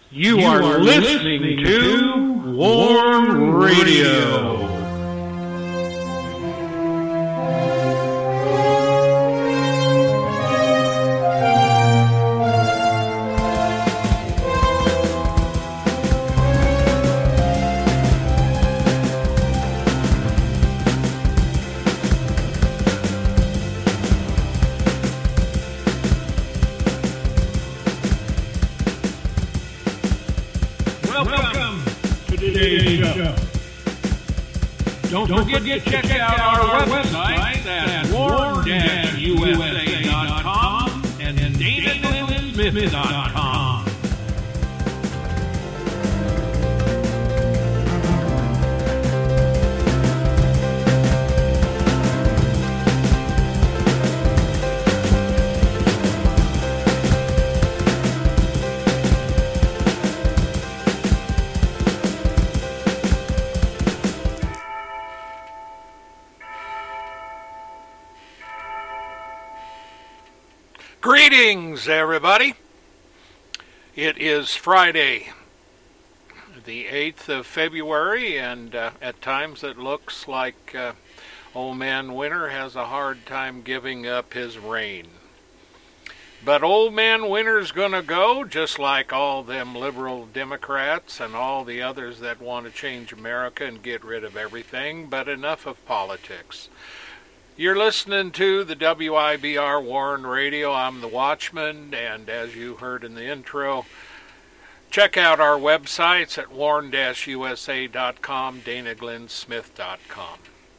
You are listening to Warn Radio. Don't forget to check out our website at warn-usa.com and DanaGlynnSmith.com. Greetings, everybody. It is Friday, the 8th of February, and at times it looks like Old Man Winter has a hard time giving up his reign. But Old Man Winter's gonna go, just like all them liberal Democrats and all the others that want to change America and get rid of everything, but enough of politics. You're listening to the WIBR Warren Radio. I'm the Watchman, and as you heard in the intro, check out our websites at warn-usa.com, DanaGlynnSmith.com.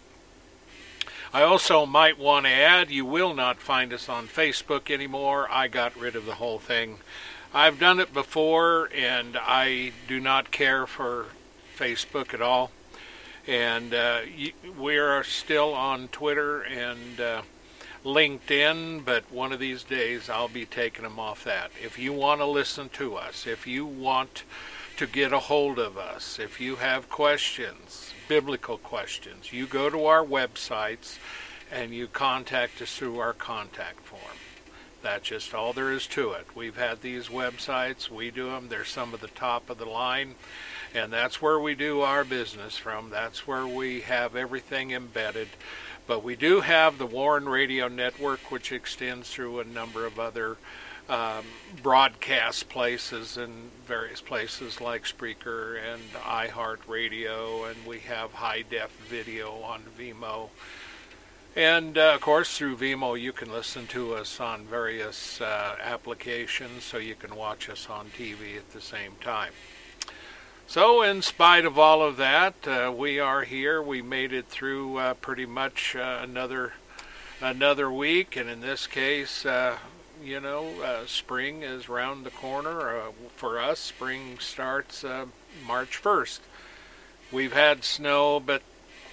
I also might want to add, you will not find us on Facebook anymore. I got rid of the whole thing. I've done it before, and I do not care for Facebook at all. And we are still on Twitter and LinkedIn, but one of these days I'll be taking them off that. If you want to listen to us, if you want to get a hold of us, if you have questions, biblical questions, you go to our websites and you contact us through our contact form. That's just all there is to it. We've had these websites, we do them, they're some of the top of the line. And that's where we do our business from. That's where we have everything embedded. But we do have the Warren Radio Network, which extends through a number of other broadcast places and various places like Spreaker and iHeartRadio. And we have high-def video on Vimeo. And, of course, through Vimeo, you can listen to us on various applications, so you can watch us on TV at the same time. So, in spite of all of that, we are here. We made it through pretty much another week, and in this case, spring is round the corner. For us, spring starts March 1st. We've had snow, but,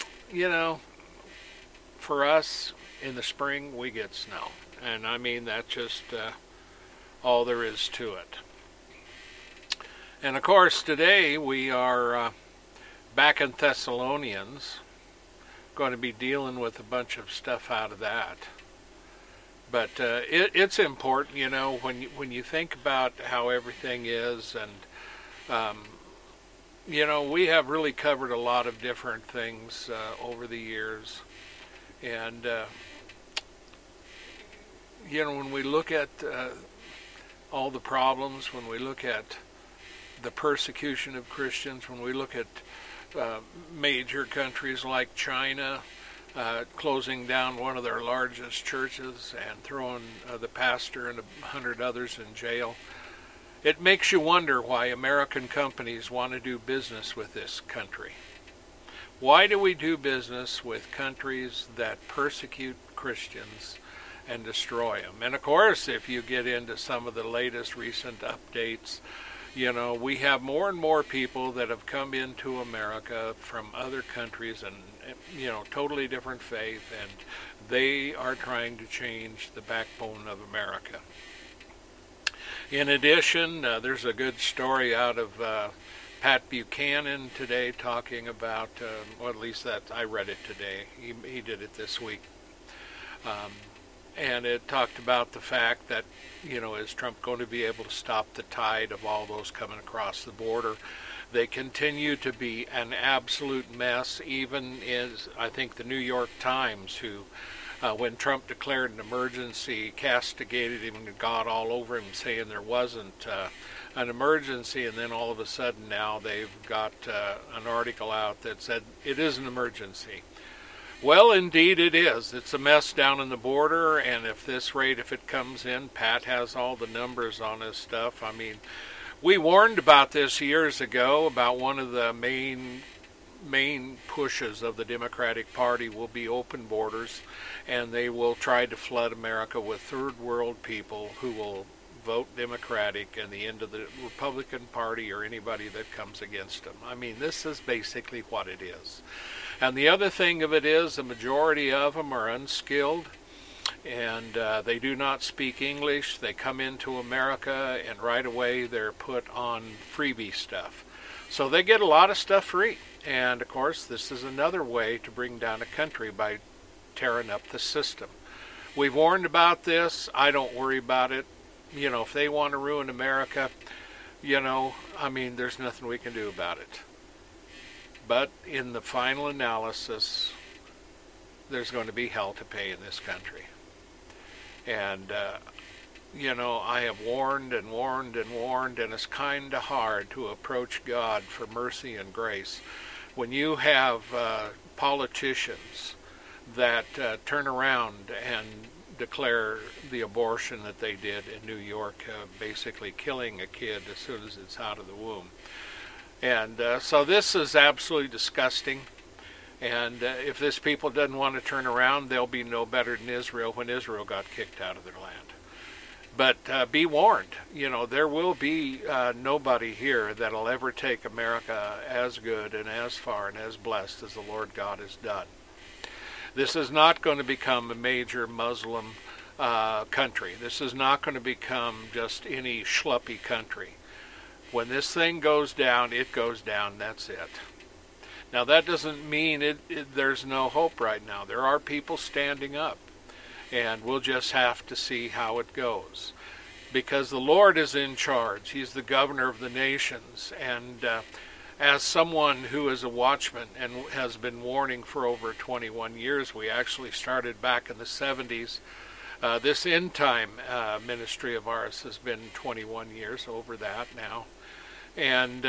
for us, in the spring, we get snow. And I mean, that's just all there is to it. And of course, today we are back in Thessalonians, going to be dealing with a bunch of stuff out of that. But it's important, when you think about how everything is, and we have really covered a lot of different things over the years, and when we look at all the problems, when we look at the persecution of Christians, when we look at major countries like China closing down one of their largest churches and throwing the pastor and 100 others in jail, it makes you wonder why American companies want to do business with this country. Why do we do business with countries that persecute Christians and destroy them? And of course, if you get into some of the latest recent updates, we have more and more people that have come into America from other countries and, totally different faith, and they are trying to change the backbone of America. In addition, there's a good story out of Pat Buchanan today talking about, at least that I read it today. He did it this week. and it talked about the fact that, is Trump going to be able to stop the tide of all those coming across the border? They continue to be an absolute mess, even is, I think, the New York Times, who, when Trump declared an emergency, castigated him and got all over him, saying there wasn't an emergency, and then all of a sudden now they've got an article out that said it is an emergency. Well, indeed it is. It's a mess down in the border, and if this rate, if it comes in, Pat has all the numbers on this stuff. I mean, we warned about this years ago, about one of the main pushes of the Democratic Party will be open borders, and they will try to flood America with third world people who will vote Democratic, and the end of the Republican Party or anybody that comes against them. I mean, this is basically what it is. And the other thing of it is, the majority of them are unskilled, and they do not speak English. They come into America, and right away they're put on freebie stuff. So they get a lot of stuff free. And, of course, this is another way to bring down a country by tearing up the system. We've warned about this. I don't worry about it. If they want to ruin America, there's nothing we can do about it. But in the final analysis, there's going to be hell to pay in this country. And, I have warned and warned and warned, and it's kind of hard to approach God for mercy and grace when you have politicians that turn around and declare the abortion that they did in New York, basically killing a kid as soon as it's out of the womb. And so this is absolutely disgusting. And if this people doesn't want to turn around, they'll be no better than Israel when Israel got kicked out of their land. But be warned, there will be nobody here that'll ever take America as good and as far and as blessed as the Lord God has done. This is not going to become a major Muslim country. This is not going to become just any schluppy country. When this thing goes down, it goes down. That's it. Now, that doesn't mean there's no hope right now. There are people standing up, and we'll just have to see how it goes. Because the Lord is in charge. He's the governor of the nations. And as someone who is a watchman and has been warning for over 21 years, we actually started back in the 70s. This end time ministry of ours has been 21 years, over that now. And,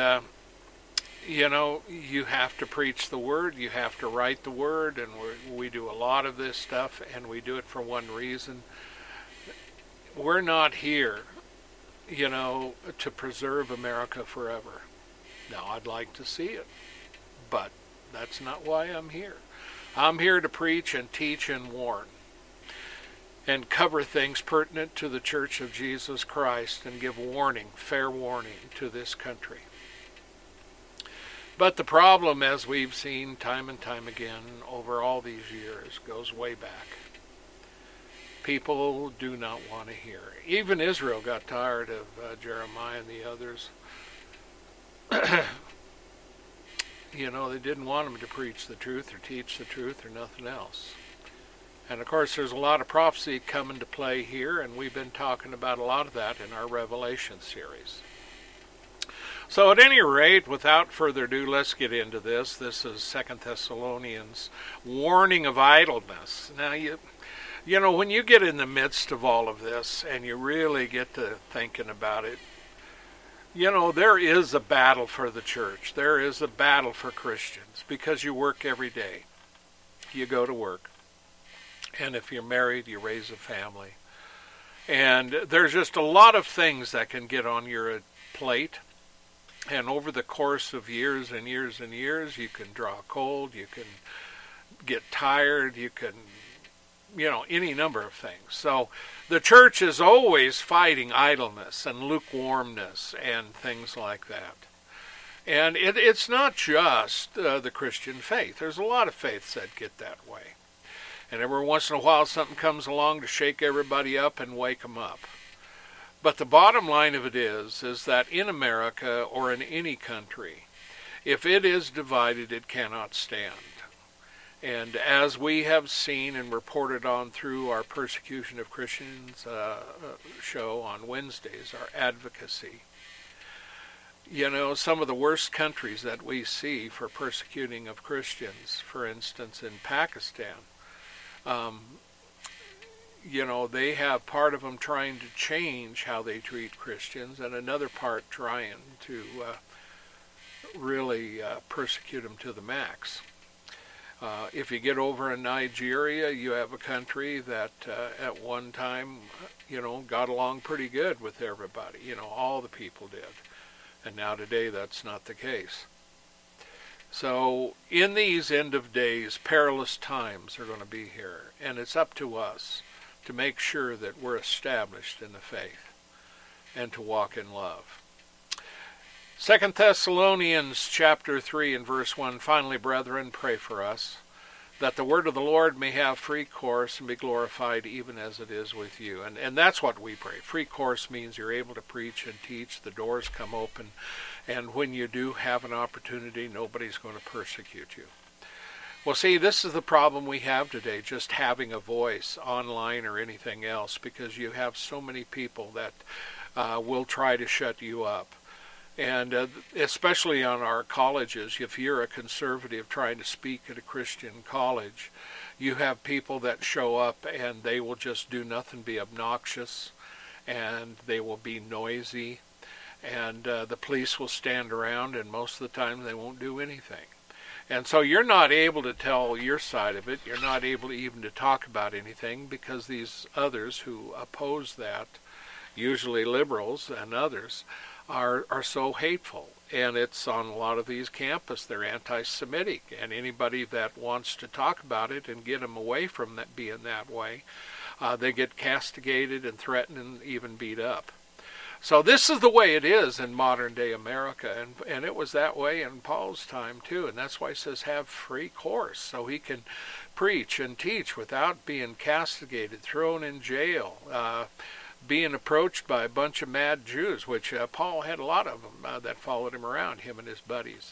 you have to preach the Word, you have to write the Word, and we do a lot of this stuff, and we do it for one reason. We're not here, to preserve America forever. Now, I'd like to see it, but that's not why I'm here. I'm here to preach and teach and warn, and cover things pertinent to the Church of Jesus Christ, and give warning, fair warning to this country. But the problem, as we've seen time and time again over all these years, goes way back. People do not want to hear. Even Israel got tired of Jeremiah and the others. They didn't want him to preach the truth or teach the truth or nothing else. And of course, there's a lot of prophecy coming to play here, and we've been talking about a lot of that in our Revelation series. So at any rate, without further ado, let's get into this. This is 2 Thessalonians, warning of idleness. Now, when you get in the midst of all of this and you really get to thinking about it, there is a battle for the church. There is a battle for Christians because you work every day. You go to work. And if you're married, you raise a family. And there's just a lot of things that can get on your plate. And over the course of years and years and years, you can draw cold, you can get tired, you can, any number of things. So the church is always fighting idleness and lukewarmness and things like that. And it's not just the Christian faith. There's a lot of faiths that get that way. And every once in a while something comes along to shake everybody up and wake them up. But the bottom line of it is that in America or in any country, if it is divided, it cannot stand. And as we have seen and reported on through our Persecution of Christians show on Wednesdays, our advocacy, some of the worst countries that we see for persecuting of Christians, for instance, in Pakistan, they have part of them trying to change how they treat Christians and another part trying to really persecute them to the max. If you get over in Nigeria, you have a country that at one time, got along pretty good with everybody. All the people did. And now today that's not the case. So in these end of days, perilous times are going to be here. And it's up to us to make sure that we're established in the faith and to walk in love. 2 Thessalonians chapter 3 and verse 1, finally, brethren, pray for us, that the word of the Lord may have free course and be glorified even as it is with you. And that's what we pray. Free course means you're able to preach and teach, the doors come open, and when you do have an opportunity, nobody's going to persecute you. Well, see, this is the problem we have today, just having a voice online or anything else, because you have so many people that will try to shut you up. And especially on our colleges, if you're a conservative trying to speak at a Christian college, you have people that show up and they will just do nothing, be obnoxious, and they will be noisy, and the police will stand around, and most of the time they won't do anything. And so you're not able to tell your side of it. You're not able even to talk about anything because these others who oppose that, usually liberals and others, are so hateful. And it's on a lot of these campuses. They're anti-Semitic. And anybody that wants to talk about it and get them away from that being that way, they get castigated and threatened and even beat up. So this is the way it is in modern day America, and it was that way in Paul's time too, and that's why he says have free course, so he can preach and teach without being castigated, thrown in jail, being approached by a bunch of mad Jews, which Paul had a lot of them that followed him around, him and his buddies.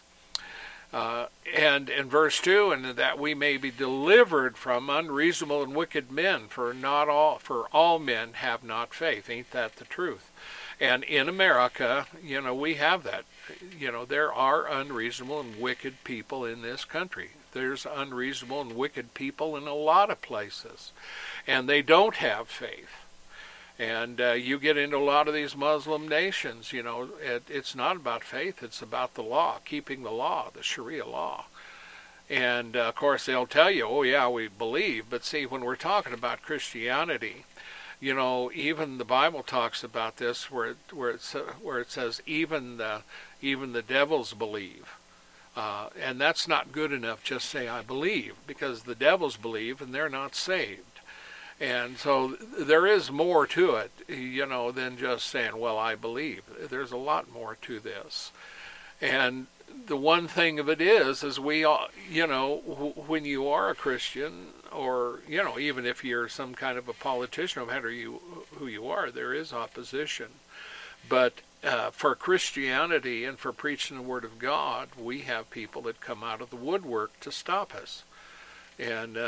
And in verse 2, and that we may be delivered from unreasonable and wicked men, for all men have not faith. Ain't that the truth? And in America, we have that. There are unreasonable and wicked people in this country. There's unreasonable and wicked people in a lot of places. And they don't have faith. And you get into a lot of these Muslim nations, it's not about faith, it's about the law, keeping the law, the Sharia law. And, of course, they'll tell you, oh, yeah, we believe. But see, when we're talking about Christianity, even the Bible talks about this, where it says even the devils believe, and that's not good enough. Just say I believe, because the devils believe and they're not saved. And so there is more to it, than just saying, well, I believe. There's a lot more to this, and the one thing of it is we all, when you are a Christian, or, even if you're some kind of a politician, no matter who you are, there is opposition. But for Christianity and for preaching the Word of God, we have people that come out of the woodwork to stop us. And,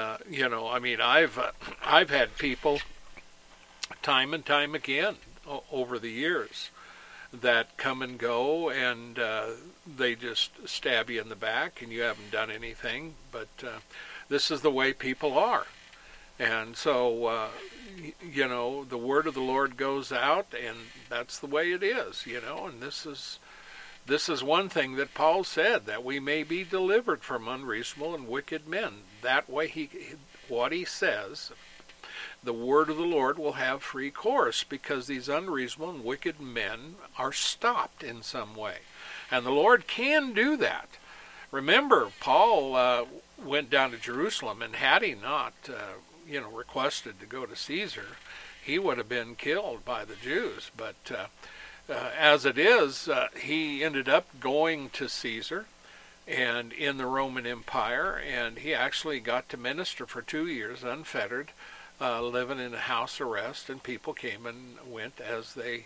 I've had people time and time again over the years that come and go, and they just stab you in the back and you haven't done anything. But this is the way people are. And so, the word of the Lord goes out, and that's the way it is, and this is one thing that Paul said, that we may be delivered from unreasonable and wicked men. That way, what he says, the word of the Lord will have free course, because these unreasonable and wicked men are stopped in some way. And the Lord can do that. Remember, Paul went down to Jerusalem, and had he not, requested to go to Caesar, he would have been killed by the Jews. But as it is, he ended up going to Caesar and in the Roman Empire, and he actually got to minister for 2 years unfettered, living in a house arrest, and people came and went as they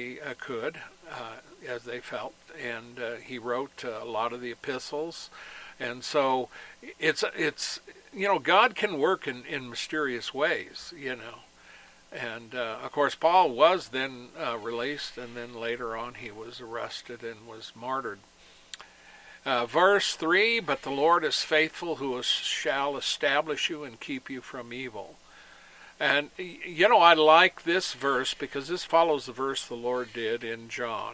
could, as they felt. And he wrote a lot of the epistles, And so it's God can work in mysterious ways, And, of course, Paul was then released, and then later on he was arrested and was martyred. Verse 3, but the Lord is faithful, who shall establish you and keep you from evil. And, I like this verse because this follows the verse the Lord did in John.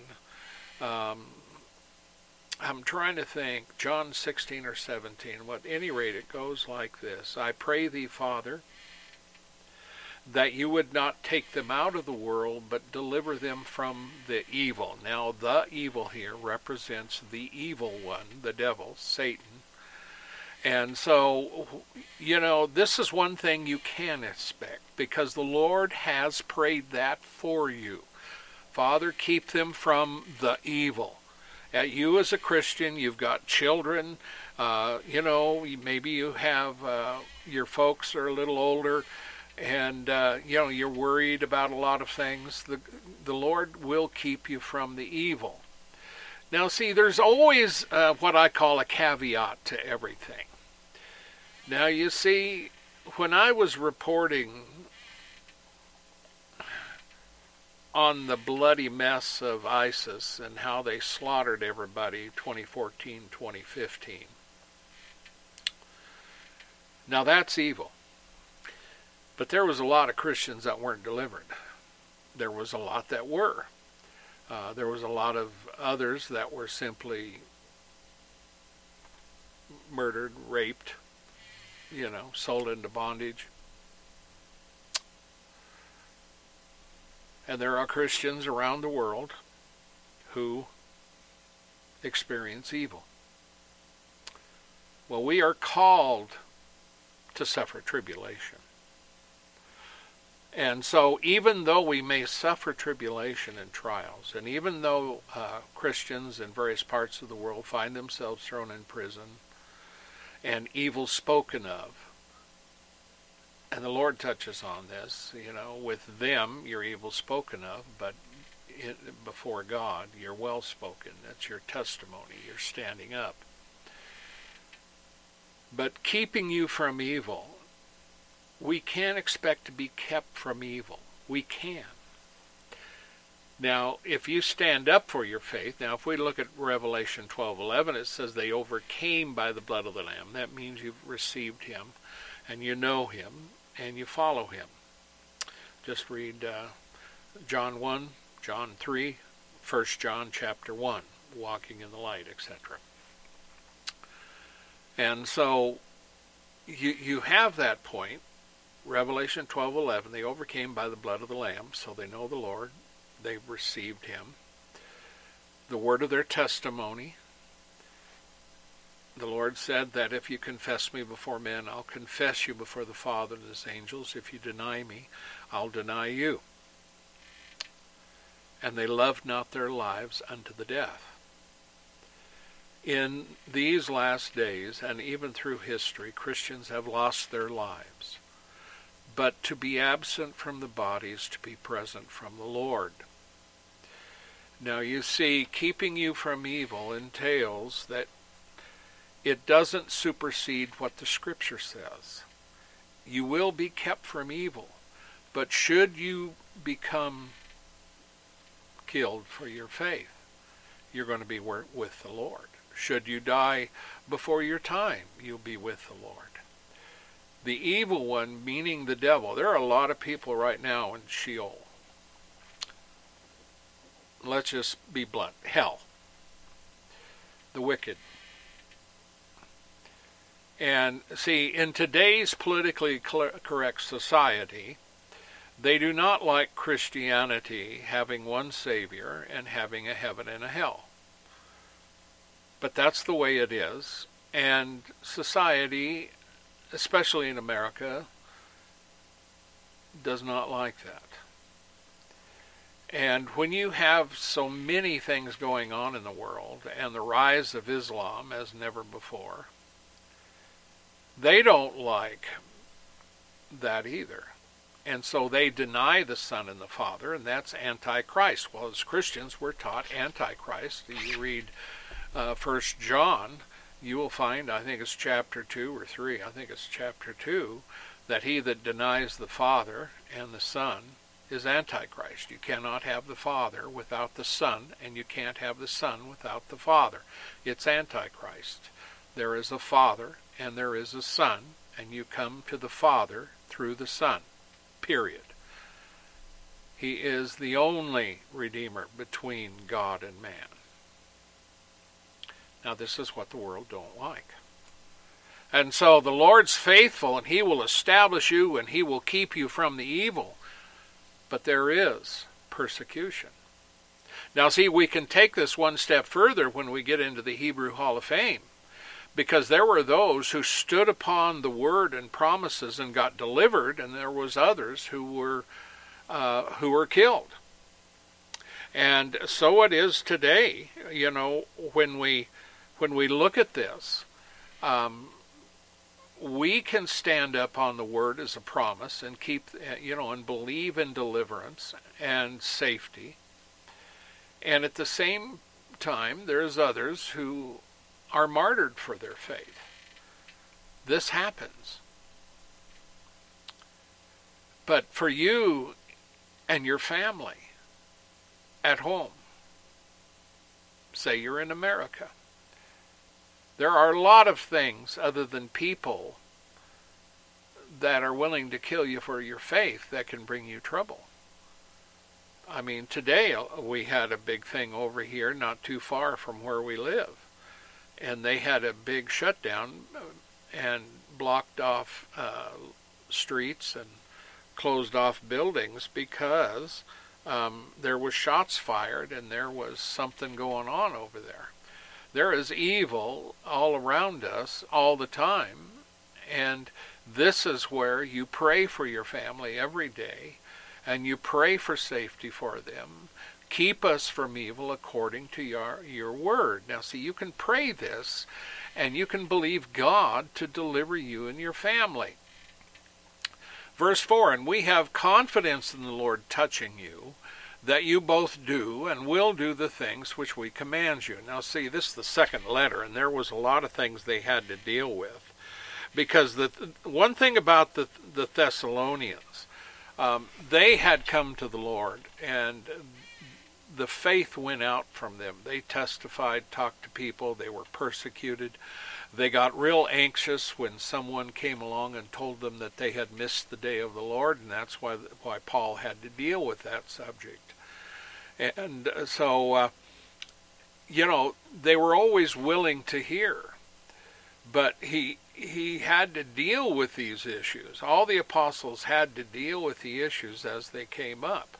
I'm trying to think, John 16 or 17. At any rate, it goes like this. I pray thee, Father, that you would not take them out of the world, but deliver them from the evil. Now, the evil here represents the evil one, the devil, Satan. And so, this is one thing you can expect, because the Lord has prayed that for you. Father, keep them from the evil. You as a Christian, you've got children, maybe you have, your folks are a little older, and, you're worried about a lot of things. The Lord will keep you from the evil. Now, see, there's always what I call a caveat to everything. Now, you see, when I was reporting on the bloody mess of ISIS and how they slaughtered everybody 2014, 2015, now that's evil. But there was a lot of Christians that weren't delivered. There was a lot that were. There was a lot of others that were simply murdered, raped, sold into bondage. And there are Christians around the world who experience evil. Well, we are called to suffer tribulation. And so even though we may suffer tribulation and trials, and even though Christians in various parts of the world find themselves thrown in prison and evil spoken of, and the Lord touches on this, with them you're evil spoken of, but before God you're well spoken. That's your testimony. You're standing up. But keeping you from evil, we can't expect to be kept from evil. We can. Now, if you stand up for your faith, now if we look at Revelation 12:11, it says they overcame by the blood of the Lamb. That means you've received him, and you know him, and you follow him. Just read John 1, John 3, 1 John chapter 1, walking in the light, etc. And so you have that point. Revelation 12:11, they overcame by the blood of the Lamb, so they know the Lord. They've received him. The word of their testimony. The Lord said that if you confess me before men, I'll confess you before the Father and his angels. If you deny me, I'll deny you. And they loved not their lives unto the death. In these last days, and even through history, Christians have lost their lives. But to be absent from the body is to be present from the Lord. Now you see, keeping you from evil entails that it doesn't supersede what the Scripture says. You will be kept from evil, but should you become killed for your faith, you're going to be with the Lord. Should you die before your time, you'll be with the Lord. The evil one, meaning the devil, there are a lot of people right now in Sheol. Let's just be blunt. Hell. The wicked. And see, in today's politically correct society, they do not like Christianity having one Savior and having a heaven and a hell. But that's the way it is. And society, especially in America, does not like that. And when you have so many things going on in the world, and the rise of Islam as never before, they don't like that either. And so they deny the Son and the Father, and that's Antichrist. Well, as Christians, we're taught Antichrist. You read 1 John, you will find, I think it's chapter 2 or 3, I think it's chapter 2, that he that denies the Father and the Son is Antichrist. You cannot have the Father without the Son, and you can't have the Son without the Father. It's Antichrist. There is a Father and there is a Son, and you come to the Father through the Son, period. He is the only Redeemer between God and man. Now this is what the world don't like. And so the Lord's faithful, and he will establish you, and he will keep you from the evil. But there is persecution. Now see, we can take this one step further when we get into the Hebrew Hall of Fame, because there were those who stood upon the word and promises and got delivered, and there was others who were killed. And so it is today. You know, when we look at this, we can stand up on the word as a promise and keep, and believe in deliverance and safety. And at the same time, there's others who are martyred for their faith. This happens. But for you and your family at home, say you're in America, there are a lot of things other than people that are willing to kill you for your faith that can bring you trouble. I mean, today we had a big thing over here not too far from where we live. And they had a big shutdown and blocked off streets and closed off buildings because there was shots fired and there was something going on over there. There is evil all around us all the time, and this is where you pray for your family every day, and you pray for safety for them. Keep us from evil according to your word. Now see, you can pray this, and you can believe God to deliver you and your family. Verse 4, and we have confidence in the Lord touching you, that you both do and will do the things which we command you. Now see, this is the second letter, and there was a lot of things they had to deal with. Because the one thing about the Thessalonians, they had come to the Lord, and the faith went out from them. They testified, talked to people, they were persecuted. They got real anxious when someone came along and told them that they had missed the day of the Lord, and that's why Paul had to deal with that subject. And so, they were always willing to hear, but he had to deal with these issues. All the apostles had to deal with the issues as they came up.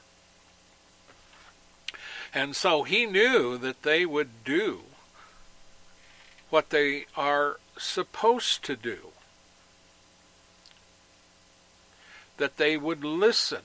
And so he knew that they would do what they are supposed to do, that they would listen.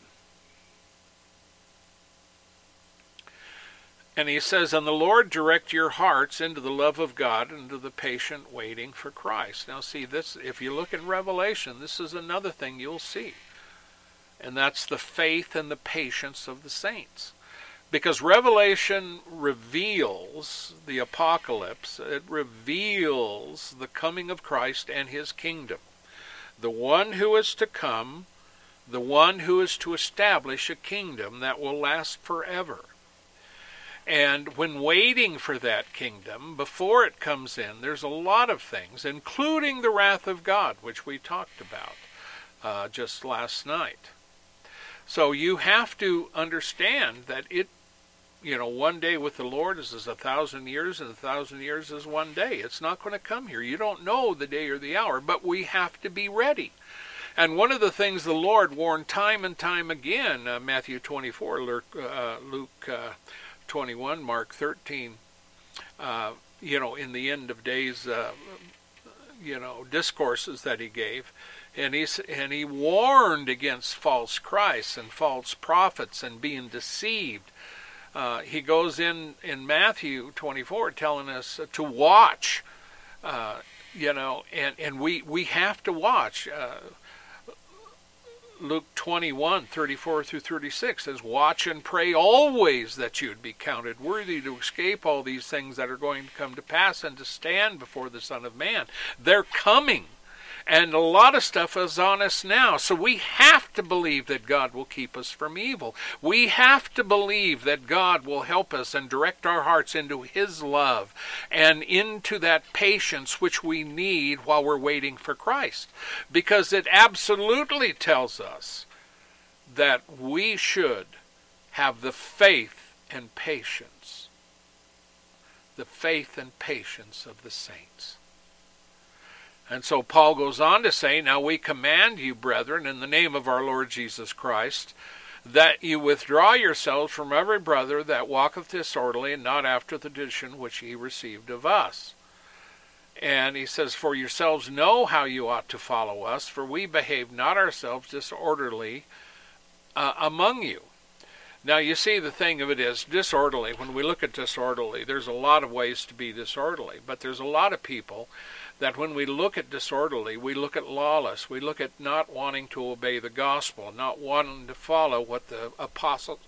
And he says, and the Lord direct your hearts into the love of God and to the patient waiting for Christ. Now see, this, if you look in Revelation, this is another thing you'll see. And that's the faith and the patience of the saints. Because Revelation reveals the apocalypse. It reveals the coming of Christ and his kingdom. The one who is to come, the one who is to establish a kingdom that will last forever. And when waiting for that kingdom, before it comes in, there's a lot of things, including the wrath of God, which we talked about just last night. So you have to understand that one day with the Lord is as 1,000 years, and 1,000 years is one day. It's not going to come here. You don't know the day or the hour, but we have to be ready. And one of the things the Lord warned time and time again, Matthew 24, Luke 21, Mark 13, in the end of days, discourses that he gave. And he warned against false Christs and false prophets and being deceived. He goes in Matthew 24 telling us to watch, and we have to watch. Luke 21:34 through 36 says, "Watch and pray always that you would be counted worthy to escape all these things that are going to come to pass and to stand before the Son of Man." They're coming. And a lot of stuff is on us now. So we have to believe that God will keep us from evil. We have to believe that God will help us and direct our hearts into His love and into that patience which we need while we're waiting for Christ. Because it absolutely tells us that we should have the faith and patience. The faith and patience of the saints. And so Paul goes on to say, "Now we command you, brethren, in the name of our Lord Jesus Christ, that you withdraw yourselves from every brother that walketh disorderly, and not after the tradition which ye received of us." And he says, "For yourselves know how you ought to follow us, for we behave not ourselves disorderly among you." Now you see, the thing of it is, disorderly, when we look at disorderly, there's a lot of ways to be disorderly, but there's a lot of people that when we look at disorderly, we look at lawless, we look at not wanting to obey the gospel, not wanting to follow what the apostles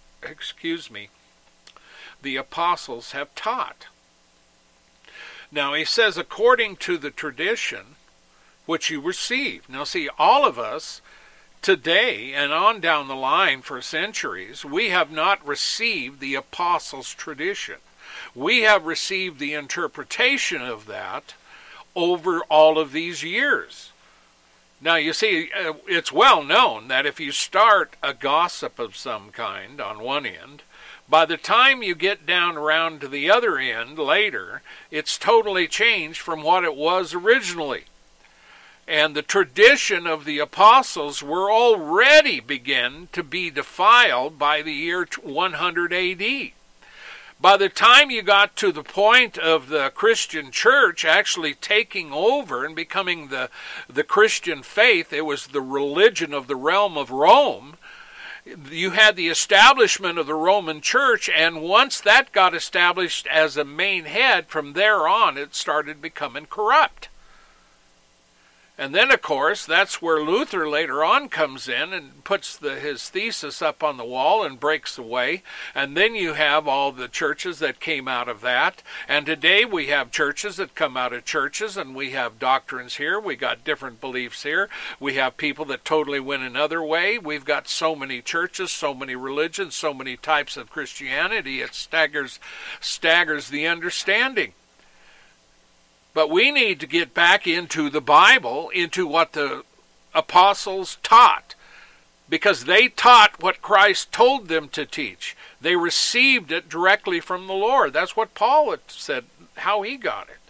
have taught. Now he says, according to the tradition which you received. Now see, all of us today and on down the line for centuries, we have not received the apostles' tradition. We have received the interpretation of that over all of these years. Now you see, it's well known that if you start a gossip of some kind on one end, by the time you get down around to the other end later, it's totally changed from what it was originally. And the tradition of the apostles were already begin to be defiled by the year 100 AD. By the time you got to the point of the Christian church actually taking over and becoming the Christian faith, it was the religion of the realm of Rome. You had the establishment of the Roman church, and once that got established as a main head, from there on it started becoming corrupt. And then, of course, that's where Luther later on comes in and puts his thesis up on the wall and breaks away. And then you have all the churches that came out of that. And today we have churches that come out of churches, and we have doctrines here. We got different beliefs here. We have people that totally went another way. We've got so many churches, so many religions, so many types of Christianity. It staggers the understanding. But we need to get back into the Bible, into what the apostles taught, because they taught what Christ told them to teach. They received it directly from the Lord. That's what Paul had said, how he got it.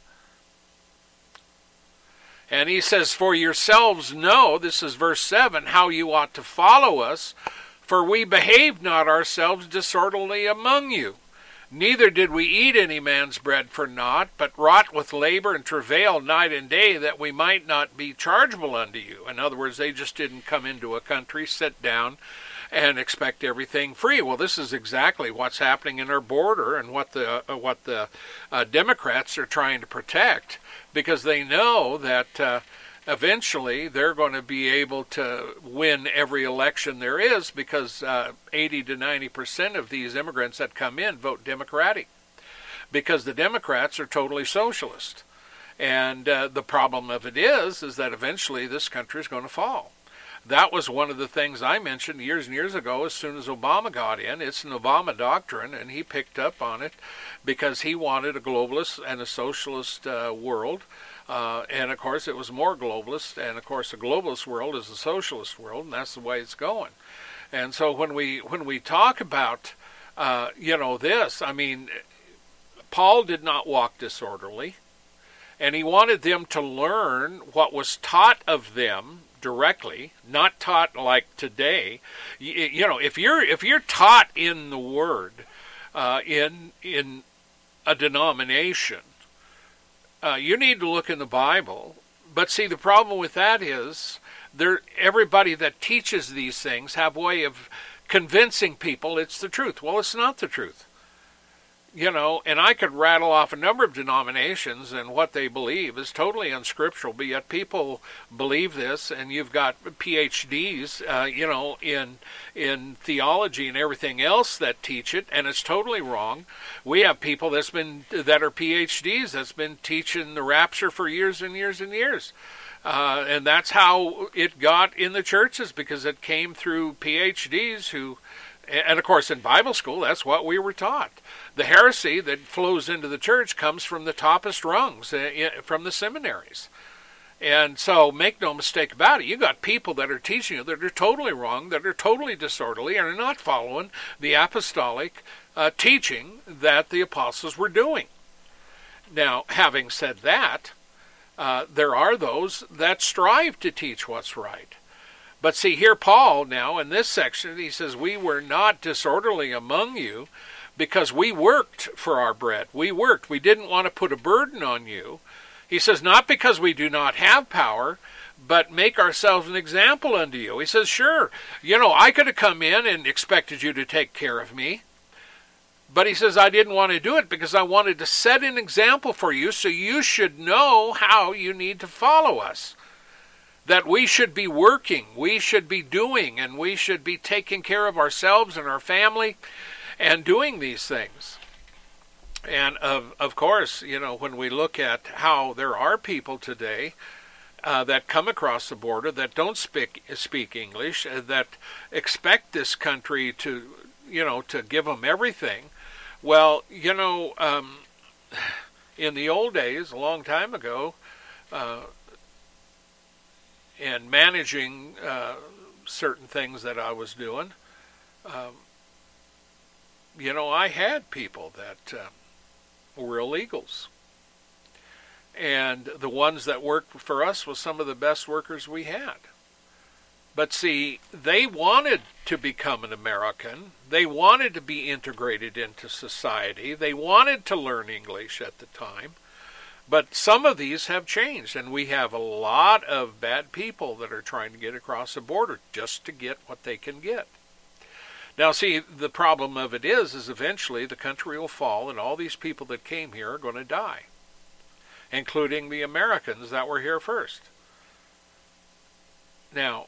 And he says, "For yourselves know," this is verse 7, "how you ought to follow us, for we behaved not ourselves disorderly among you. Neither did we eat any man's bread for naught, but wrought with labor and travail night and day, that we might not be chargeable unto you." In other words, they just didn't come into a country, sit down, and expect everything free. Well, this is exactly what's happening in our border and what the Democrats are trying to protect, because they know that eventually they're going to be able to win every election there is, because 80 to 90% of these immigrants that come in vote Democratic, because the Democrats are totally socialist. And the problem of it is that eventually this country is going to fall. That was one of the things I mentioned years and years ago. As soon as Obama got in, it's an Obama doctrine, and he picked up on it because he wanted a globalist and a socialist world. And of course it was more globalist, and of course the globalist world is a socialist world, and that's the way it's going. And so when we talk about this, I mean, Paul did not walk disorderly, and he wanted them to learn what was taught of them directly, not taught like today. If you're taught in the Word, in a denomination, you need to look in the Bible. But see, the problem with that is everybody that teaches these things have a way of convincing people it's the truth. Well, it's not the truth. And I could rattle off a number of denominations, and what they believe is totally unscriptural, but yet people believe this, and you've got PhDs, in theology and everything else that teach it, and it's totally wrong. We have people that are PhDs that's been teaching the rapture for years and years and years. And that's how it got in the churches, because it came through PhDs and of course in Bible school, that's what we were taught. The heresy that flows into the church comes from the toppest rungs, from the seminaries. And so make no mistake about it, you got people that are teaching you that are totally wrong, that are totally disorderly, and are not following the apostolic teaching that the apostles were doing. Now, having said that, there are those that strive to teach what's right. But see, here Paul now in this section, he says, we were not disorderly among you because we worked for our bread. We worked. We didn't want to put a burden on you. He says, not because we do not have power, but make ourselves an example unto you. He says, sure, I could have come in and expected you to take care of me. But he says, I didn't want to do it because I wanted to set an example for you so you should know how you need to follow us. That we should be working, we should be doing, and we should be taking care of ourselves and our family and doing these things. And of course, when we look at how there are people today that come across the border that don't speak English, that expect this country to give them everything. Well, in the old days, a long time ago, and managing certain things that I was doing, I had people that were illegals. And the ones that worked for us was some of the best workers we had. But see, they wanted to become an American. They wanted to be integrated into society. They wanted to learn English at the time. But some of these have changed, and we have a lot of bad people that are trying to get across the border just to get what they can get. Now, see, the problem of it is eventually the country will fall, and all these people that came here are going to die, including the Americans that were here first. Now,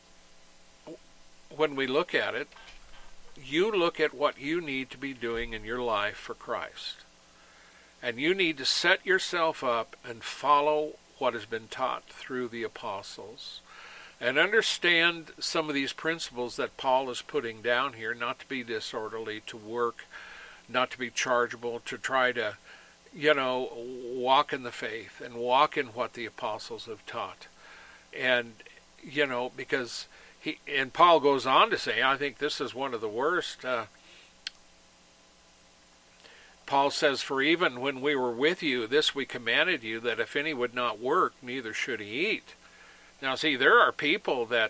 when we look at it, you look at what you need to be doing in your life for Christ. And you need to set yourself up and follow what has been taught through the apostles. And understand some of these principles that Paul is putting down here, not to be disorderly, to work, not to be chargeable, to try to, walk in the faith and walk in what the apostles have taught. And, because and Paul goes on to say, I think this is one of the worst. Paul says, for even when we were with you, this we commanded you, that if any would not work, neither should he eat. Now, see, there are people that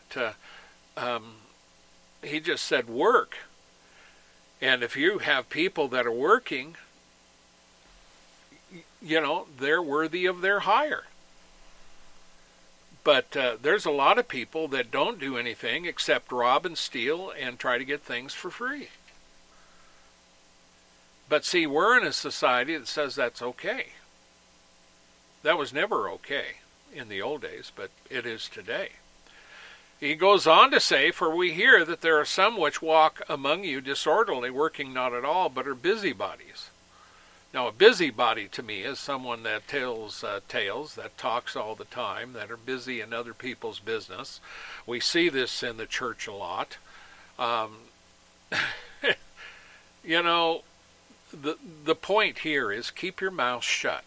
he just said work. And if you have people that are working, they're worthy of their hire. But there's a lot of people that don't do anything except rob and steal and try to get things for free. But see, we're in a society that says that's okay. That was never okay in the old days, but it is today. He goes on to say, for we hear that there are some which walk among you disorderly, working not at all, but are busybodies. Now, a busybody to me is someone that tells tales, that talks all the time, that are busy in other people's business. We see this in the church a lot. The point here is keep your mouth shut.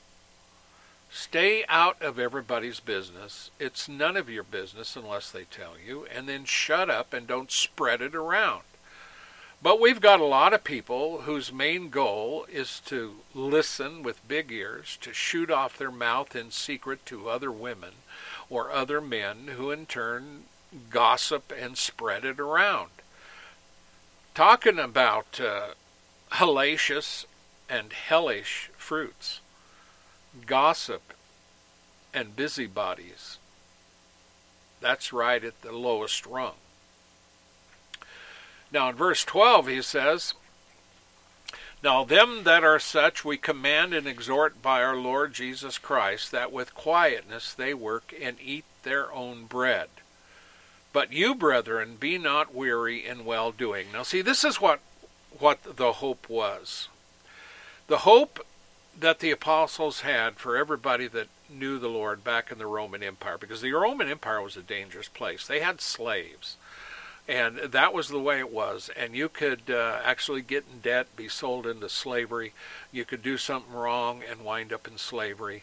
Stay out of everybody's business. It's none of your business unless they tell you. And then shut up and don't spread it around. But we've got a lot of people whose main goal is to listen with big ears, to shoot off their mouth in secret to other women or other men who in turn gossip and spread it around. Talking about hellacious and hellish fruits, gossip and busybodies. That's right at the lowest rung. Now in verse 12 he says, Now them that are such we command and exhort by our Lord Jesus Christ, that with quietness they work and eat their own bread. But you, brethren, be not weary in well-doing. Now see, this is what the hope was. The hope that the apostles had for everybody that knew the Lord back in the Roman Empire, because the Roman Empire was a dangerous place. They had slaves, and that was the way it was. And you could actually get in debt, be sold into slavery. You could do something wrong and wind up in slavery.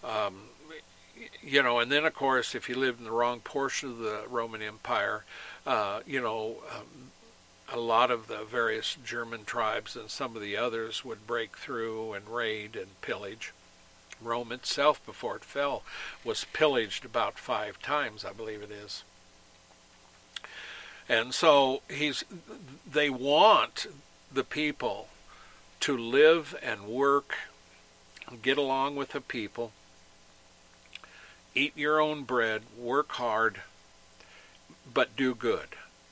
And then, of course, if you lived in the wrong portion of the Roman Empire, a lot of the various German tribes and some of the others would break through and raid and pillage. Rome itself, before it fell, was pillaged about 5 times, I believe it is. And so they want the people to live and work, get along with the people, eat your own bread, work hard, but do good.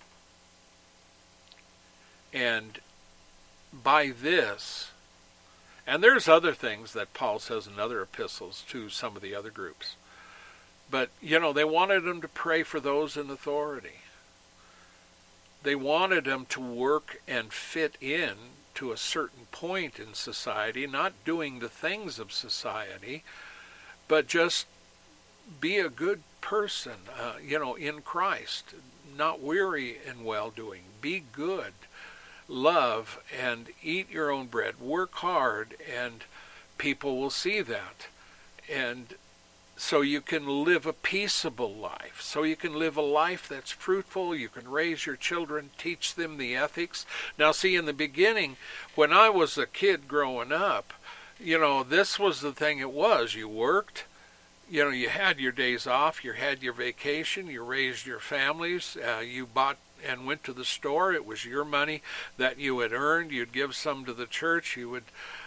And by this, and there's other things that Paul says in other epistles to some of the other groups, but, they wanted them to pray for those in authority. They wanted them to work and fit in to a certain point in society, not doing the things of society, but just be a good person, in Christ, not weary in well-doing. Be good, love, and eat your own bread. Work hard, and people will see that. And so you can live a peaceable life. So you can live a life that's fruitful. You can raise your children, teach them the ethics. Now, see, in the beginning, when I was a kid growing up, this was the thing it was. You worked. You had your days off, you had your vacation, you raised your families, you bought and went to the store. It was your money that you had earned. You'd give some to the church. You would,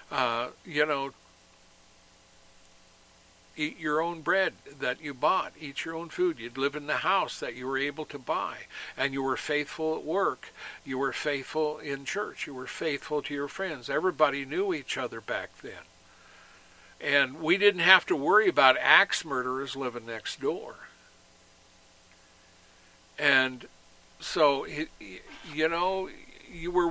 eat your own bread that you bought, eat your own food. You'd live in the house that you were able to buy, and you were faithful at work. You were faithful in church. You were faithful to your friends. Everybody knew each other back then. And we didn't have to worry about axe murderers living next door. And so, you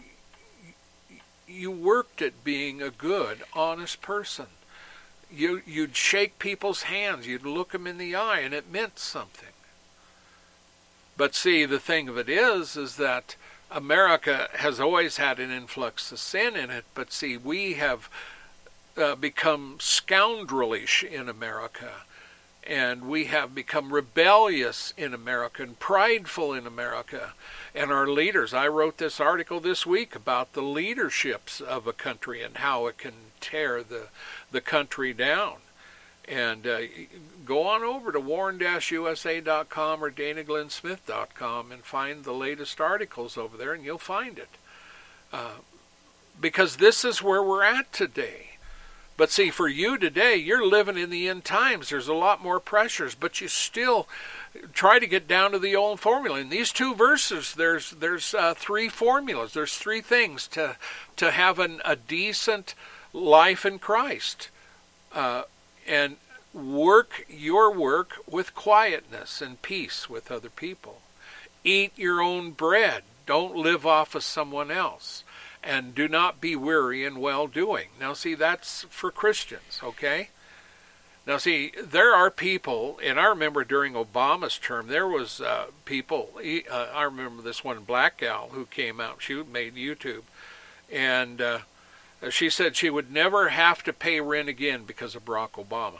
worked at being a good, honest person. You'd shake people's hands. You'd look them in the eye, and it meant something. But see, the thing of it is that America has always had an influx of sin in it. But see, we have become scoundrelish in America, and we have become rebellious in America and prideful in America. And our leaders, I wrote this article this week about the leaderships of a country and how it can tear the country down. And go on over to warren-usa.com or danaglennsmith.com and find the latest articles over there, and you'll find it. Because this is where we're at today. But see, for you today, you're living in the end times. There's a lot more pressures, but you still try to get down to the old formula. In these 2 verses, there's 3 formulas. There's 3 things to have a decent life in Christ. And work your work with quietness and peace with other people. Eat your own bread. Don't live off of someone else. And do not be weary in well-doing. Now, see, that's for Christians, okay? Now, see, there are people, and I remember during Obama's term, there was people, I remember this one black gal who came out, she made YouTube, and she said she would never have to pay rent again because of Barack Obama.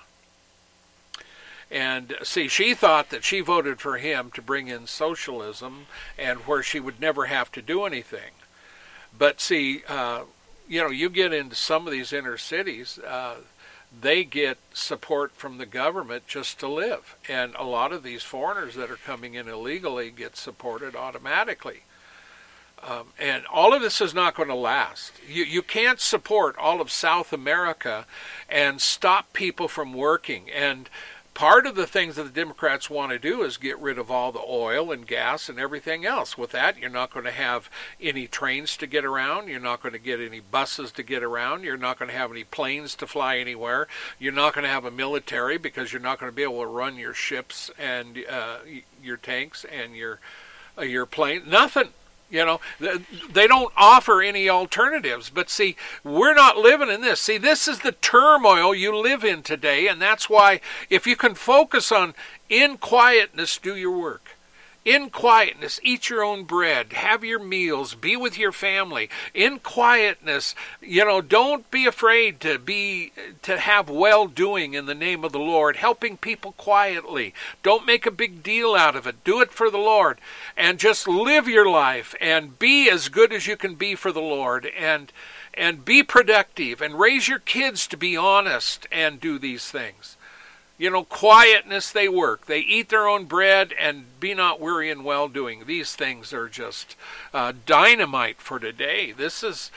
And see, she thought that she voted for him to bring in socialism and where she would never have to do anything. But see, you get into some of these inner cities, they get support from the government just to live. And a lot of these foreigners that are coming in illegally get supported automatically. And all of this is not going to last. You can't support all of South America and stop people from working and part of the things that the Democrats want to do is get rid of all the oil and gas and everything else. With that, you're not going to have any trains to get around. You're not going to get any buses to get around. You're not going to have any planes to fly anywhere. You're not going to have a military because you're not going to be able to run your ships and your tanks and your plane. Nothing. They don't offer any alternatives. But see, we're not living in this. See, this is the turmoil you live in today, and that's why if you can focus on in quietness, do your work. In quietness, eat your own bread, have your meals, be with your family. In quietness, don't be afraid to have well-doing in the name of the Lord, helping people quietly. Don't make a big deal out of it. Do it for the Lord, and just live your life and be as good as you can be for the Lord, and be productive, and raise your kids to be honest and do these things. Quietness, they work. They eat their own bread, and be not weary in well-doing. These things are just dynamite for today. These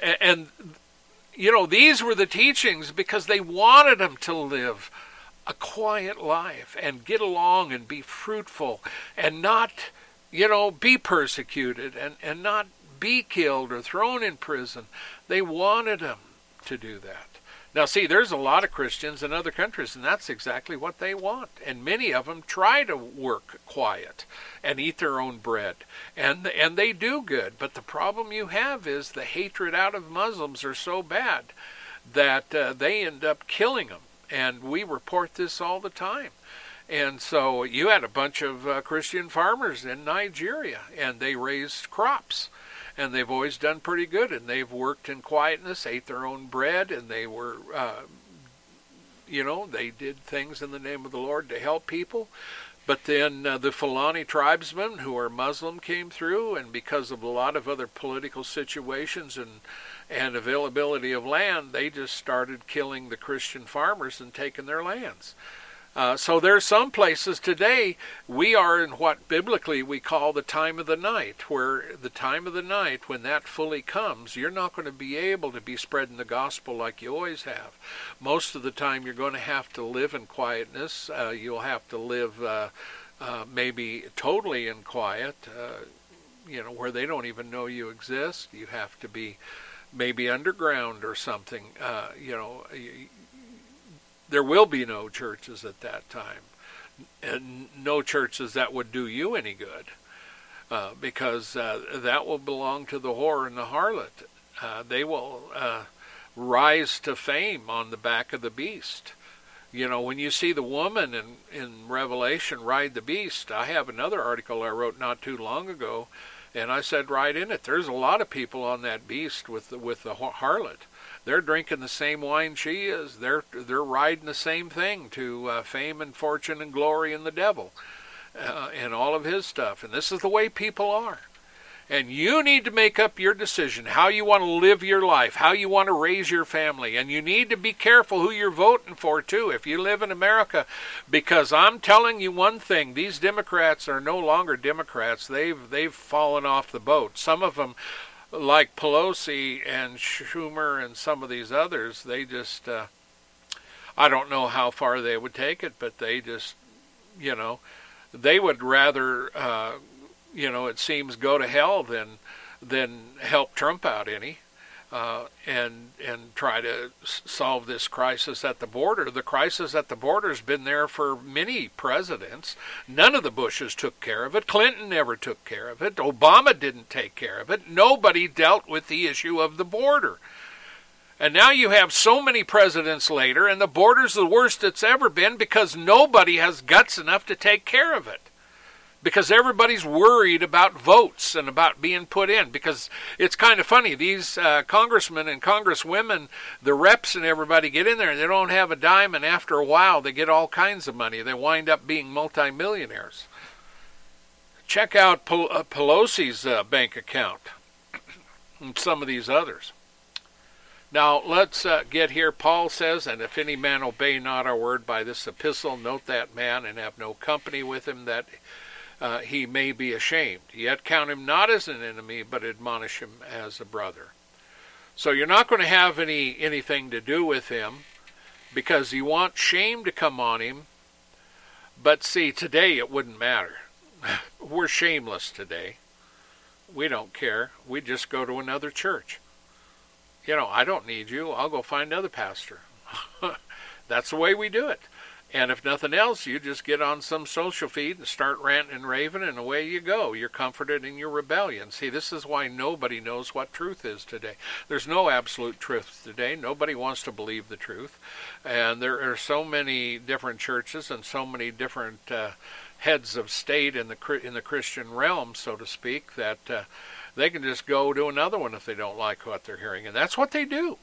were the teachings because they wanted them to live a quiet life and get along and be fruitful and not, be persecuted and not be killed or thrown in prison. They wanted them to do that. Now, see, there's a lot of Christians in other countries, and that's exactly what they want. And many of them try to work quiet and eat their own bread, and they do good. But the problem you have is the hatred out of Muslims are so bad that they end up killing them. And we report this all the time. And so you had a bunch of Christian farmers in Nigeria, and they raised crops. And they've always done pretty good, and they've worked in quietness, ate their own bread, and they were, they did things in the name of the Lord to help people. But then the Fulani tribesmen, who are Muslim, came through, and because of a lot of other political situations and availability of land, they just started killing the Christian farmers and taking their lands. So there's some places today, we are in what biblically we call the time of the night, where the time of the night, when that fully comes, you're not going to be able to be spreading the gospel like you always have. Most of the time you're going to have to live in quietness. You'll have to live maybe totally in quiet, where they don't even know you exist. You have to be maybe underground or something, There will be no churches at that time, and no churches that would do you any good, because that will belong to the whore and the harlot. They will rise to fame on the back of the beast. When you see the woman in Revelation ride the beast, I have another article I wrote not too long ago, and I said right in it, there's a lot of people on that beast with the harlot. They're drinking the same wine she is. They're riding the same thing to fame and fortune and glory and the devil and all of his stuff. And this is the way people are. And you need to make up your decision, how you want to live your life, how you want to raise your family. And you need to be careful who you're voting for, too, if you live in America. Because I'm telling you one thing, these Democrats are no longer Democrats. They've fallen off the boat. Some of them, like Pelosi and Schumer and some of these others, they just, I don't know how far they would take it, but they just, they would rather, it seems, go to hell than help Trump out any, and try to solve this crisis at the border. The crisis at the border has been there for many presidents. None of the Bushes took care of it. Clinton never took care of it. Obama didn't take care of it. Nobody dealt with the issue of the border. And now you have so many presidents later, and the border's the worst it's ever been because nobody has guts enough to take care of it. Because everybody's worried about votes and about being put in. Because it's kind of funny, these congressmen and congresswomen, the reps and everybody get in there and they don't have a dime, and after a while they get all kinds of money. They wind up being multimillionaires. Check out Pelosi's bank account and some of these others. Now let's get here. Paul says, and if any man obey not our word by this epistle, note that man and have no company with him, that he may be ashamed. Yet count him not as an enemy, but admonish him as a brother. So you're not going to have anything to do with him because you want shame to come on him But see, today it wouldn't matter. We're shameless today. We don't care. We just go to another church. I don't need you. I'll go find another pastor. That's the way we do it. And if nothing else, you just get on some social feed and start ranting and raving, and away you go. You're comforted in your rebellion. See, this is why nobody knows what truth is today. There's no absolute truth today. Nobody wants to believe the truth. And there are so many different churches and so many different heads of state in the Christian realm, so to speak, that they can just go to another one if they don't like what they're hearing. And that's what they do.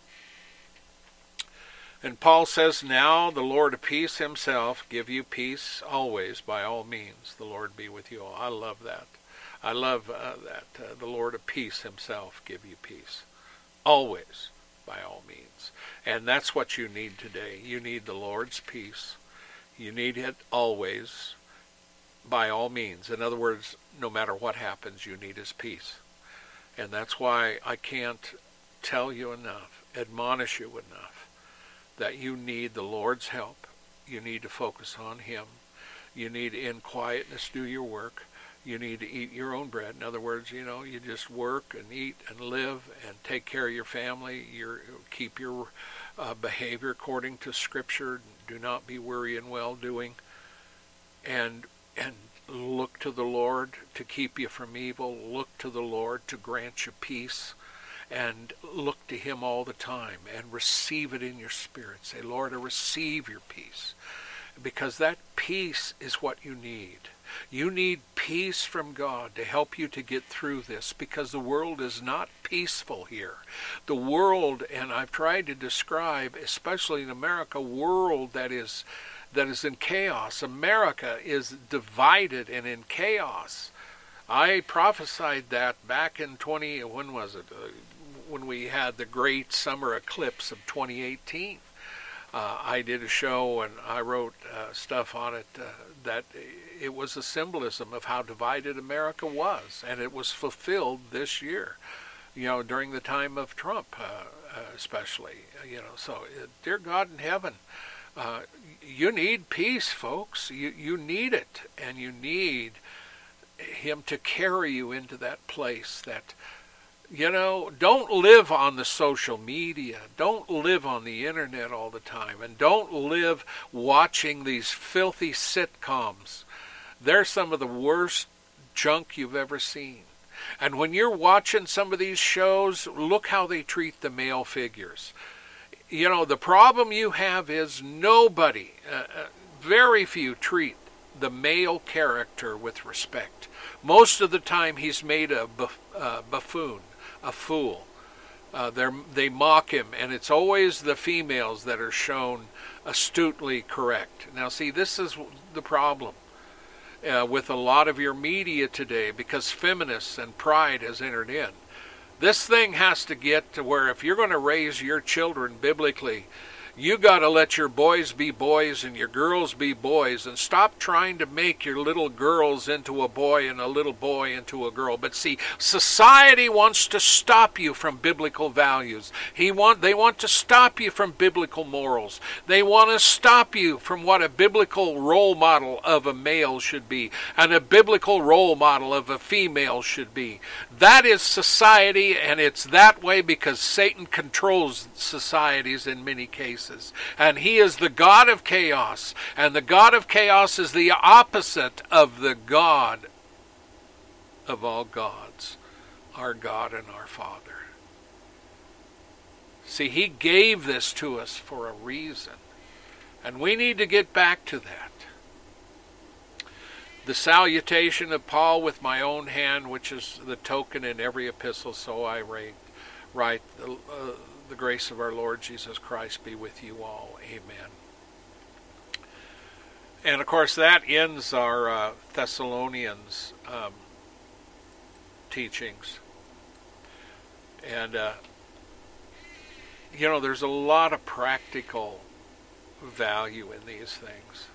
And Paul says, now the Lord of peace himself give you peace always, by all means. The Lord be with you all. I love that. I love that. The Lord of peace himself give you peace. Always, by all means. And that's what you need today. You need the Lord's peace. You need it always, by all means. In other words, no matter what happens, you need his peace. And that's why I can't tell you enough, admonish you enough, that you need the Lord's help. You need to focus on him. You need to, in quietness, do your work. You need to eat your own bread. In other words, you just work and eat and live and take care of your family. Keep your behavior according to Scripture. Do not be weary in well-doing. And look to the Lord to keep you from evil. Look to the Lord to grant you peace. And look to him all the time and receive it in your spirit. Say, Lord, I receive your peace. Because that peace is what you need. You need peace from God to help you to get through this, because the world is not peaceful here. The world, and I've tried to describe, especially in America, a world that is in chaos. America is divided and in chaos. I prophesied that back in when was it? When we had the great summer eclipse of 2018. I did a show and I wrote stuff on it that it was a symbolism of how divided America was, and it was fulfilled this year, during the time of Trump, especially. So dear God in heaven, you need peace, folks. You need it, and you need him to carry you into that place that, don't live on the social media. Don't live on the internet all the time. And don't live watching these filthy sitcoms. They're some of the worst junk you've ever seen. And when you're watching some of these shows, look how they treat the male figures. The problem you have is nobody, very few treat the male character with respect. Most of the time he's made a buffoon, a fool. They mock him, and it's always the females that are shown astutely correct. Now see, this is the problem with a lot of your media today, because feminists and pride has entered in. This thing has to get to where if you're going to raise your children biblically, you got to let your boys be boys and your girls be boys, and stop trying to make your little girls into a boy and a little boy into a girl. But see, society wants to stop you from biblical values. They want to stop you from biblical morals. They want to stop you from what a biblical role model of a male should be and a biblical role model of a female should be. That is society, and it's that way because Satan controls societies in many cases. And he is the God of chaos. And the God of chaos is the opposite of the God of all gods, our God and our Father. See, he gave this to us for a reason. And we need to get back to that. The salutation of Paul with my own hand, which is the token in every epistle, so I write. The grace of our Lord Jesus Christ be with you all. Amen. And of course that ends our Thessalonians teachings. And there's a lot of practical value in these things.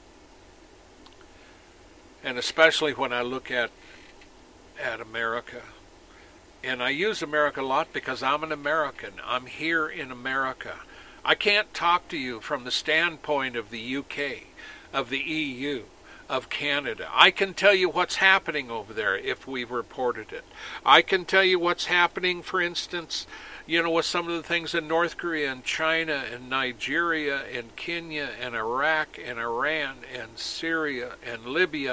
And especially when I look at America. And I use America a lot because I'm an American. I'm here in America. I can't talk to you from the standpoint of the UK, of the EU, of Canada. I can tell you what's happening over there if we've reported it. I can tell you what's happening, for instance, with some of the things in North Korea and China and Nigeria and Kenya and Iraq and Iran and Syria and Libya.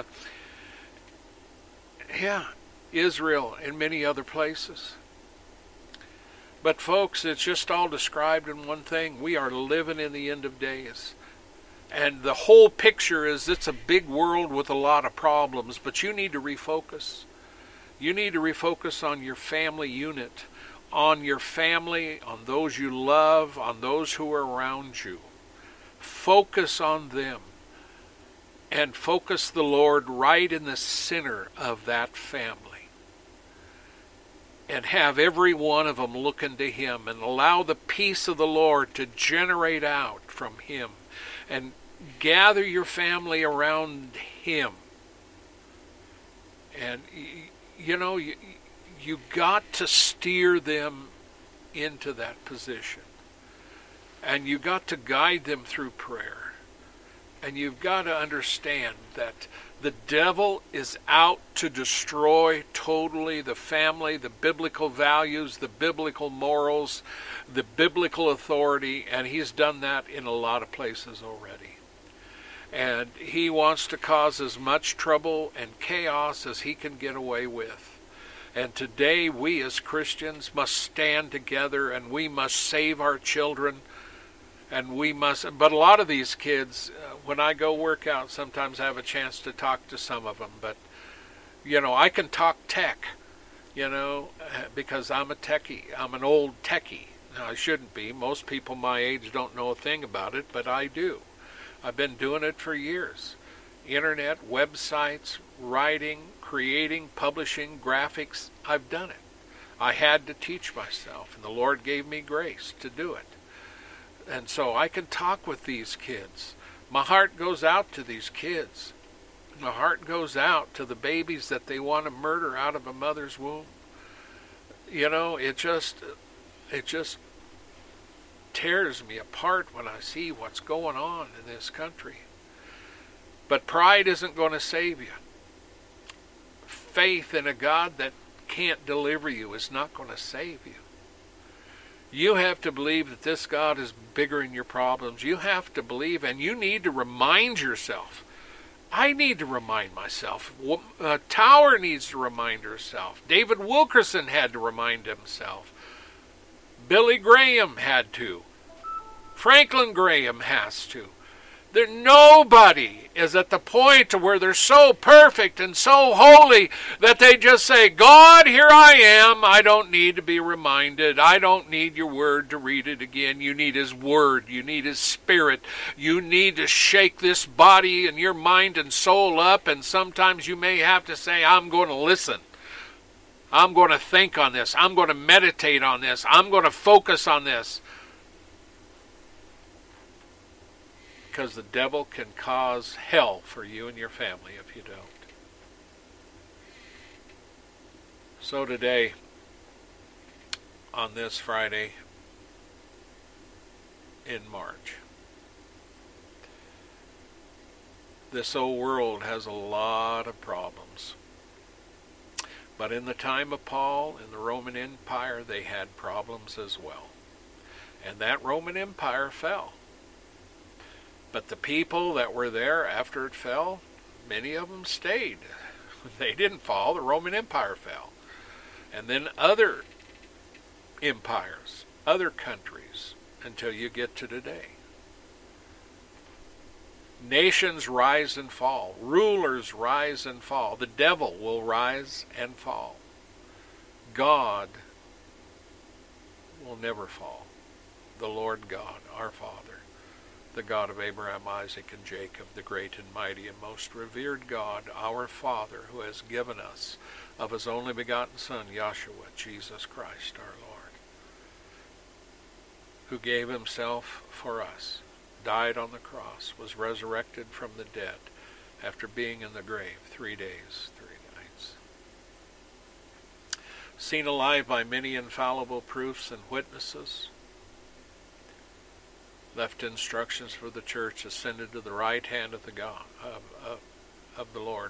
Yeah, Israel and many other places. But folks, it's just all described in one thing. We are living in the end of days. And the whole picture is it's a big world with a lot of problems, but you need to refocus. You need to refocus on your family unit, on your family, on those you love, on those who are around you. Focus on them. And focus the Lord right in the center of that family. And have every one of them looking to Him, and allow the peace of the Lord to generate out from Him. And gather your family around Him. And, you got to steer them into that position. And you got to guide them through prayer. And you've got to understand that the devil is out to destroy totally the family, the biblical values, the biblical morals, the biblical authority, and he's done that in a lot of places already. And he wants to cause as much trouble and chaos as he can get away with. And today we as Christians must stand together, and we must save our children. And we must, but a lot of these kids, when I go work out, sometimes I have a chance to talk to some of them. But, I can talk tech, because I'm a techie. I'm an old techie. Now, I shouldn't be. Most people my age don't know a thing about it, but I do. I've been doing it for years. Internet, websites, writing, creating, publishing, graphics, I've done it. I had to teach myself, and the Lord gave me grace to do it. And so I can talk with these kids. My heart goes out to these kids. My heart goes out to the babies that they want to murder out of a mother's womb. It just tears me apart when I see what's going on in this country. But pride isn't going to save you. Faith in a God that can't deliver you is not going to save you. You have to believe that this God is bigger than your problems. You have to believe, and you need to remind yourself. I need to remind myself. Tower needs to remind herself. David Wilkerson had to remind himself. Billy Graham had to. Franklin Graham has to. Nobody is at the point to where they're so perfect and so holy that they just say, God, here I am. I don't need to be reminded. I don't need your word to read it again. You need His word. You need His Spirit. You need to shake this body and your mind and soul up. And sometimes you may have to say, I'm going to listen. I'm going to think on this. I'm going to meditate on this. I'm going to focus on this. Because the devil can cause hell for you and your family if you don't. So today, on this Friday in March, this old world has a lot of problems. But in the time of Paul, in the Roman Empire, they had problems as well. And that Roman Empire fell. But the people that were there after it fell, many of them stayed. They didn't fall. The Roman Empire fell. And then other empires, other countries, until you get to today. Nations rise and fall. Rulers rise and fall. The devil will rise and fall. God will never fall. The Lord God, our Father, the God of Abraham, Isaac, and Jacob, the great and mighty and most revered God, our Father, who has given us of His only begotten Son, Yahshua, Jesus Christ, our Lord, who gave Himself for us, died on the cross, was resurrected from the dead after being in the grave 3 days, 3 nights. Seen alive by many infallible proofs and witnesses, left instructions for the church, ascended to the right hand of the God, of the Lord.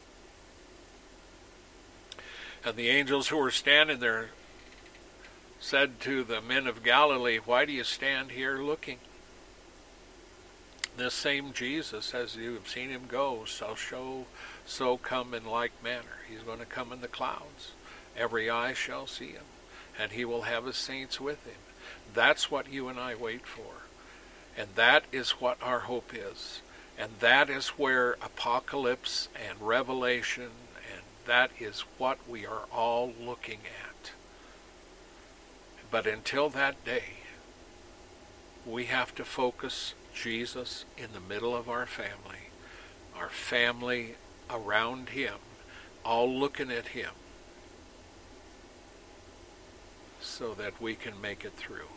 And the angels who were standing there said to the men of Galilee, "Why do you stand here looking? This same Jesus, as you have seen him go, so come in like manner." He's going to come in the clouds. Every eye shall see him, and he will have his saints with him. That's what you and I wait for. And that is what our hope is. And that is where Apocalypse and Revelation, and that is what we are all looking at. But until that day, we have to focus Jesus in the middle of our family around him, all looking at him, so that we can make it through.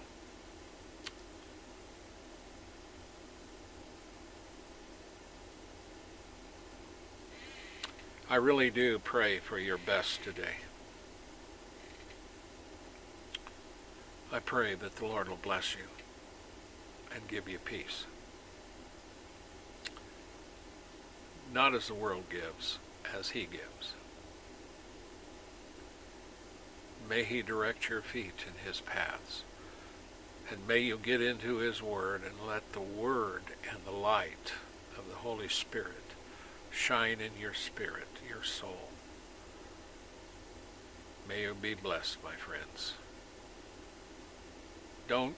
I really do pray for your best today. I pray that the Lord will bless you and give you peace. Not as the world gives, as he gives. May he direct your feet in his paths. And may you get into his word and let the word and the light of the Holy Spirit shine in your spirit, your soul. May you be blessed, my friends. Don't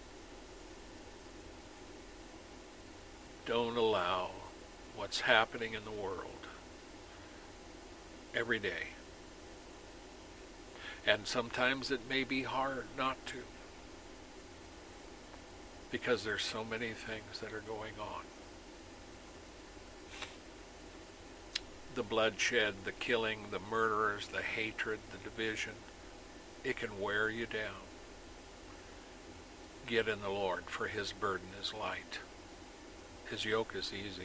allow what's happening in the world every day. And sometimes it may be hard not to, because there's so many things that are going on. The bloodshed, the killing, the murderers, the hatred, the division, it can wear you down. Get in the Lord, for his burden is light. His yoke is easy.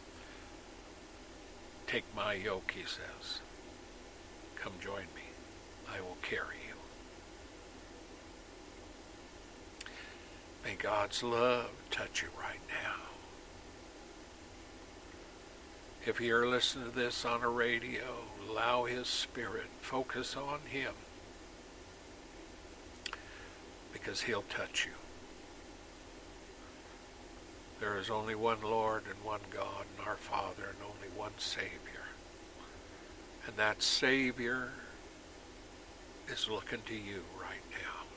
Take my yoke, he says. Come join me. I will carry you. May God's love touch you right now. If you're listening to this on a radio, allow his Spirit, focus on him, because he'll touch you. There is only one Lord and one God and our Father, and only one Savior. And that Savior is looking to you right now.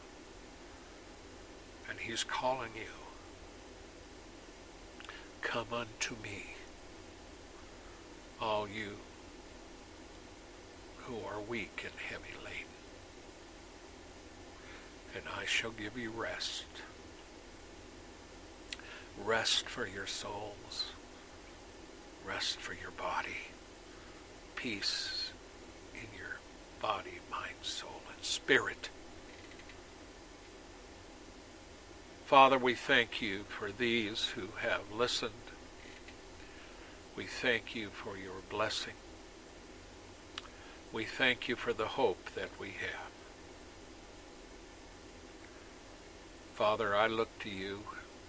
And he's calling you. Come unto me, all you who are weak and heavy laden, and I shall give you rest. Rest for your souls. Rest for your body. Peace in your body, mind, soul, and spirit. Father, we thank you for these who have listened. We thank you for your blessing. We thank you for the hope that we have. Father, I look to you,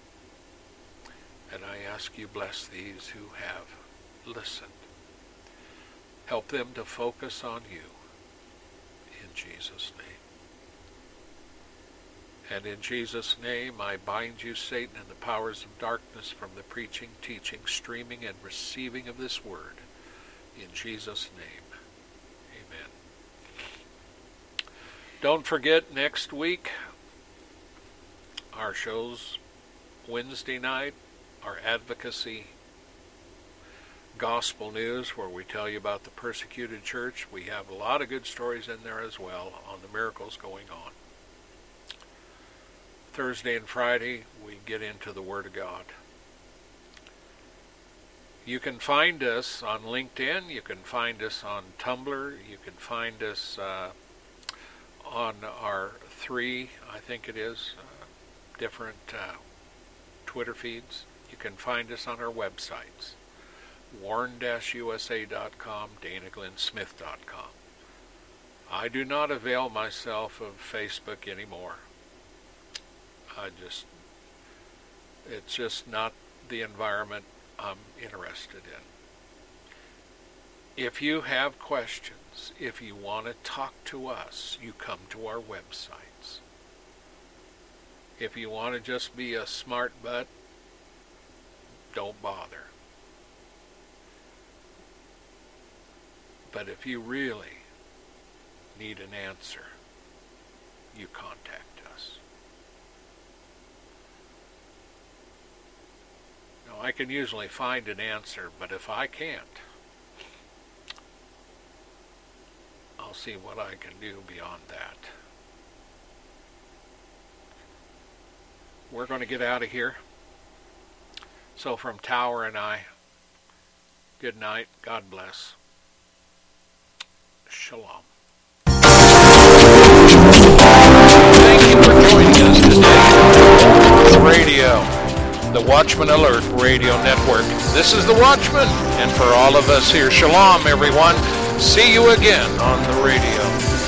and I ask you bless these who have listened. Help them to focus on you, in Jesus' name. And in Jesus' name, I bind you, Satan, and the powers of darkness from the preaching, teaching, streaming, and receiving of this word. In Jesus' name, amen. Don't forget, next week, our show's Wednesday night, our advocacy gospel news, where we tell you about the persecuted church. We have a lot of good stories in there as well on the miracles going on. Thursday and Friday, we get into the Word of God. You can find us on LinkedIn. You can find us on Tumblr. You can find us on our 3, I think it is, different Twitter feeds. You can find us on our websites, warn-usa.com, danaglennsmith.com. I do not avail myself of Facebook anymore. It's just not the environment I'm interested in. If you have questions, if you want to talk to us, you come to our websites. If you want to just be a smart butt, don't bother. But if you really need an answer, you contact us. Now, I can usually find an answer, but if I can't, I'll see what I can do beyond that. We're going to get out of here. So from Tower and I, good night. God bless. Shalom. Thank you for joining us today on radio, the Watchman Alert Radio Network. This is the Watchman, and for all of us here, shalom, everyone. See you again on the radio.